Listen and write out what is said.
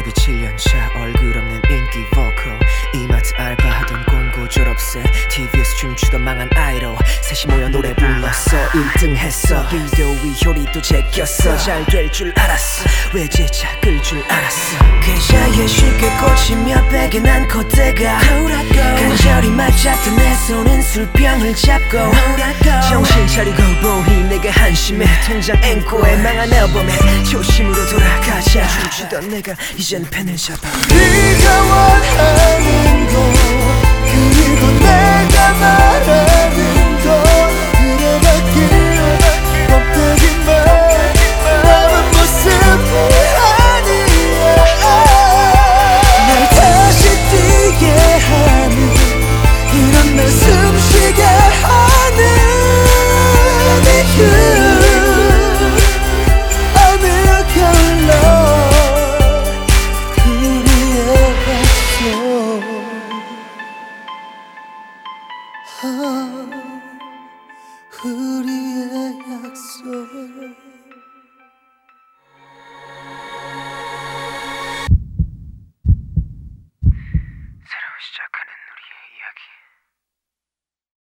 데뷔 7년차 얼굴 없는 인기 보컬 이마트 알바하던 공고 졸업생 TV에서 춤추던 망한 아이돌 셋이 모여 노래 불렀어 1등 했어 비디오 위 효리도 제꼈어 잘 될 줄 알았어 왜 제작을 줄 알았어 계좌에 쉽게 꽂히며 베개 난 콧대가 간절히 맞잡던 내 손은 술병을 잡고 정신 차리고 보니 내가 한심해 통장 앵코에 망한 앨범에 초심으로 돌아가자 춤추던 내가 이젠 펜을 잡아 네가 원하는 거 그리고 내가 말하는